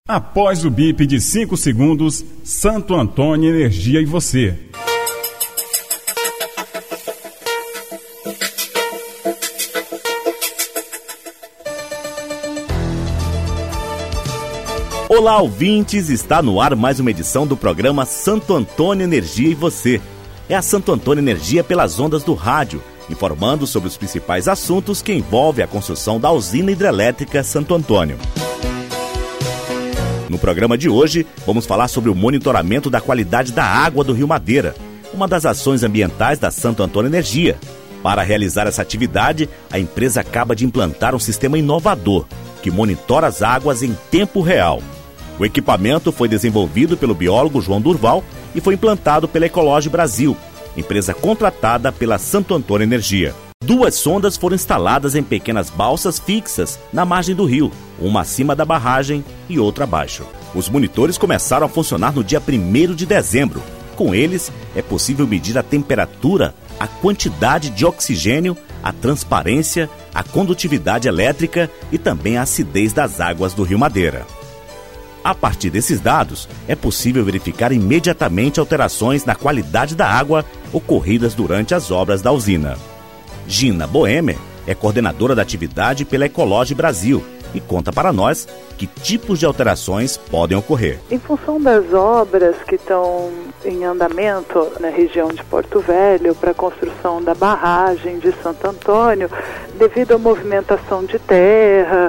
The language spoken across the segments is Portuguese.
Após o bip de 5 segundos, Santo Antônio Energia e você. Olá, ouvintes! Está no ar mais uma edição do programa Santo Antônio Energia e você. É a Santo Antônio Energia pelas ondas do rádio, informando sobre os principais assuntos que envolvem a construção da usina hidrelétrica Santo Antônio. No programa de hoje, vamos falar sobre o monitoramento da qualidade da água do Rio Madeira, uma das ações ambientais da Santo Antônio Energia. Para realizar essa atividade, a empresa acaba de implantar um sistema inovador, que monitora as águas em tempo real. O equipamento foi desenvolvido pelo biólogo João Durval e foi implantado pela Ecology Brasil, empresa contratada pela Santo Antônio Energia. 2 sondas foram instaladas em pequenas balsas fixas na margem do rio, uma acima da barragem e outra abaixo. Os monitores começaram a funcionar no dia 1º de dezembro. Com eles, é possível medir a temperatura, a quantidade de oxigênio, a transparência, a condutividade elétrica e também a acidez das águas do Rio Madeira. A partir desses dados, é possível verificar imediatamente alterações na qualidade da água ocorridas durante as obras da usina. Gina Boemer é coordenadora da atividade pela Ecology Brasil e conta para nós que tipos de alterações podem ocorrer. Em função das obras que estão em andamento na região de Porto Velho para a construção da barragem de Santo Antônio, devido à movimentação de terra,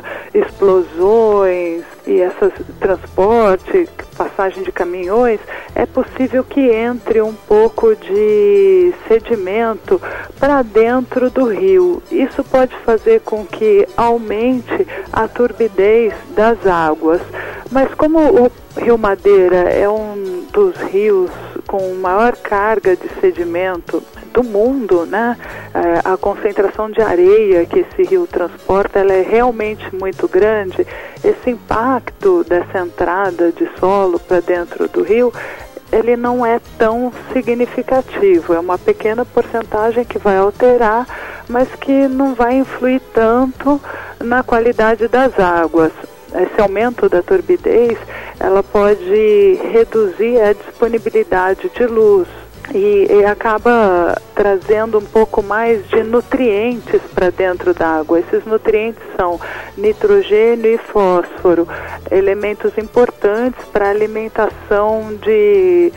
explosões e esse transporte, passagem de caminhões, é possível que entre um pouco de sedimento para dentro do rio. Isso pode fazer com que aumente a turbidez das águas. Mas como o Rio Madeira é um dos rios com maior carga de sedimento do mundo, né? A concentração de areia que esse rio transporta, ela é realmente muito grande. Esse impacto dessa entrada de solo para dentro do rio, ele não é tão significativo. É uma pequena porcentagem que vai alterar, mas que não vai influir tanto na qualidade das águas. Esse aumento da turbidez, ela pode reduzir a disponibilidade de luz e acaba trazendo um pouco mais de nutrientes para dentro da água. Esses nutrientes são nitrogênio e fósforo, elementos importantes para a alimentação de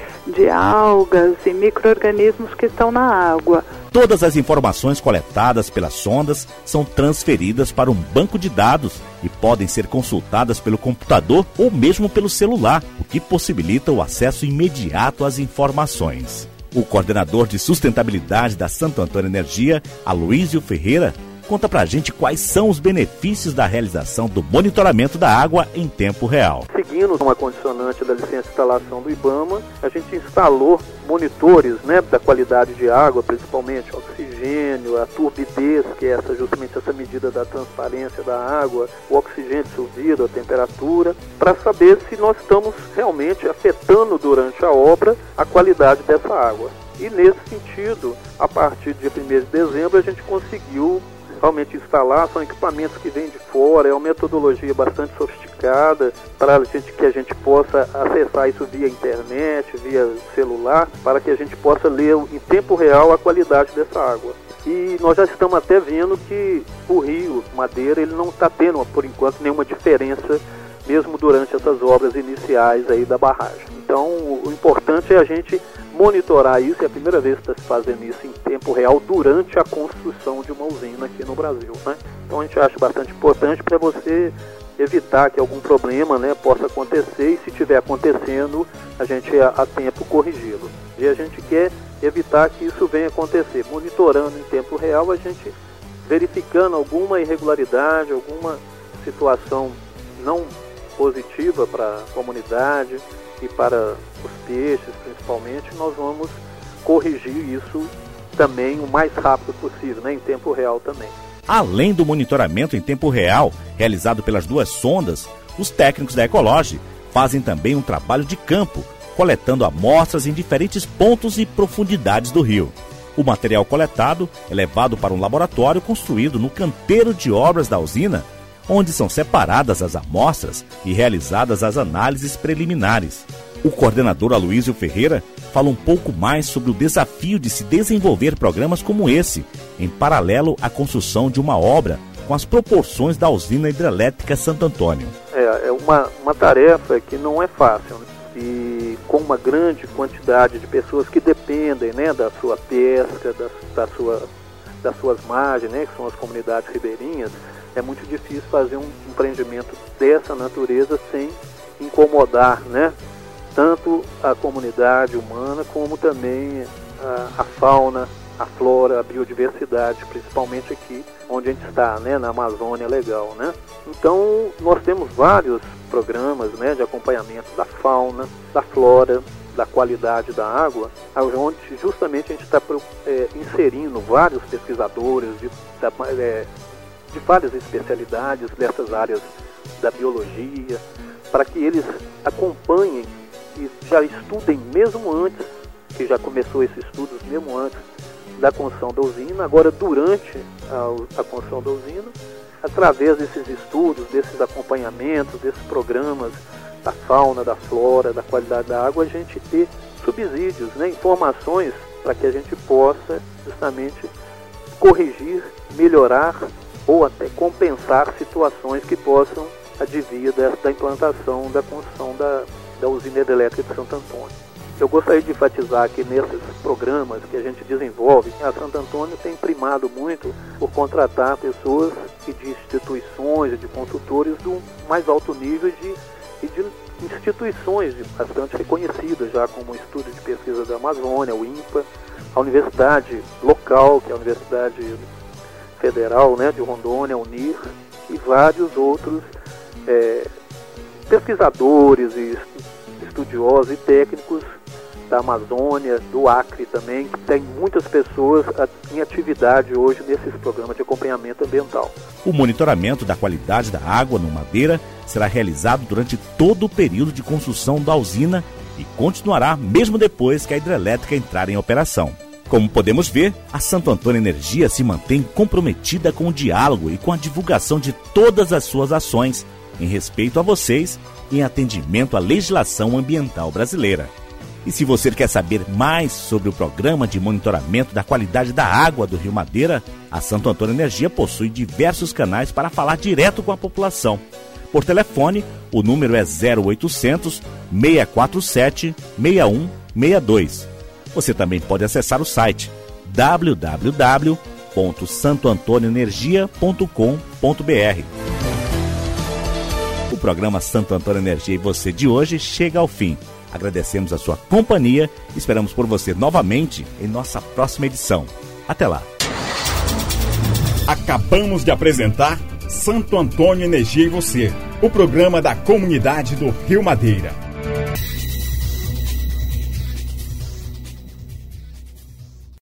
algas e micro-organismos que estão na água. Todas as informações coletadas pelas sondas são transferidas para um banco de dados e podem ser consultadas pelo computador ou mesmo pelo celular, o que possibilita o acesso imediato às informações. O coordenador de sustentabilidade da Santo Antônio Energia, Aloísio Ferreira, conta pra gente quais são os benefícios da realização do monitoramento da água em tempo real. Seguindo uma condicionante da licença de instalação do IBAMA, a gente instalou monitores, da qualidade de água, principalmente oxigênio, a turbidez, que é justamente essa medida da transparência da água, o oxigênio dissolvido, a temperatura, para saber se nós estamos realmente afetando durante a obra a qualidade dessa água. E nesse sentido, a partir do dia 1º de dezembro, a gente conseguiu realmente instalar. São equipamentos que vêm de fora, é uma metodologia bastante sofisticada para que a gente possa acessar isso via internet, via celular, para que a gente possa ler em tempo real a qualidade dessa água. E nós já estamos até vendo que o Rio Madeira, ele não está tendo, por enquanto, nenhuma diferença, mesmo durante essas obras iniciais aí da barragem. Então, o importante é a gente monitorar isso, é a primeira vez que está se fazendo isso em tempo real durante a construção de uma usina aqui no Brasil, Então a gente acha bastante importante para você evitar que algum problema, possa acontecer, e se estiver acontecendo, a gente a tempo corrigi-lo. E a gente quer evitar que isso venha acontecer. Monitorando em tempo real, a gente verificando alguma irregularidade, alguma situação não positiva para a comunidade e para os peixes, principalmente, nós vamos corrigir isso também o mais rápido possível, em tempo real também. Além do monitoramento em tempo real, realizado pelas 2 sondas, os técnicos da Ecology fazem também um trabalho de campo, coletando amostras em diferentes pontos e profundidades do rio. O material coletado é levado para um laboratório construído no canteiro de obras da usina, onde são separadas as amostras e realizadas as análises preliminares. O coordenador Aloísio Ferreira fala um pouco mais sobre o desafio de se desenvolver programas como esse, em paralelo à construção de uma obra com as proporções da usina hidrelétrica Santo Antônio. É uma tarefa que não é fácil, né? E com uma grande quantidade de pessoas que dependem, né, da sua pesca, das suas margens, né, que são as comunidades ribeirinhas, é muito difícil fazer um empreendimento dessa natureza sem incomodar, né, tanto a comunidade humana como também a fauna, a flora, a biodiversidade, principalmente aqui onde a gente está, né, na Amazônia Legal, né? Então, nós temos vários programas, né, de acompanhamento da fauna, da flora, da qualidade da água, onde justamente a gente está inserindo vários pesquisadores de várias especialidades dessas áreas da biologia, para que eles acompanhem e já estudem mesmo antes, que já começou esses estudos mesmo antes da construção da usina, agora durante a construção da usina, através desses estudos, desses acompanhamentos, desses programas da fauna, da flora, da qualidade da água, a gente ter subsídios, né, informações para que a gente possa justamente corrigir, melhorar ou até compensar situações que possam advir da implantação, da construção da usina hidrelétrica de Santo Antônio. Eu gostaria de enfatizar que nesses programas que a gente desenvolve, a Santo Antônio tem primado muito por contratar pessoas de instituições, de consultores do mais alto nível e de instituições bastante reconhecidas, já como o Instituto de Pesquisa da Amazônia, o INPA, a universidade local, que é a Universidade Federal, né, de Rondônia, a UNIR, e vários outros pesquisadores e estudiosos e técnicos da Amazônia, do Acre também, que tem muitas pessoas em atividade hoje nesses programas de acompanhamento ambiental. O monitoramento da qualidade da água no Madeira será realizado durante todo o período de construção da usina e continuará mesmo depois que a hidrelétrica entrar em operação. Como podemos ver, a Santo Antônio Energia se mantém comprometida com o diálogo e com a divulgação de todas as suas ações em respeito a vocês e em atendimento à legislação ambiental brasileira. E se você quer saber mais sobre o programa de monitoramento da qualidade da água do Rio Madeira, a Santo Antônio Energia possui diversos canais para falar direto com a população. Por telefone, o número é 0800 647 6162. Você também pode acessar o site www.santoantonioenergia.com.br. O programa Santo Antônio Energia e Você de hoje chega ao fim. Agradecemos a sua companhia e esperamos por você novamente em nossa próxima edição. Até lá. Acabamos de apresentar Santo Antônio Energia e Você, o programa da comunidade do Rio Madeira.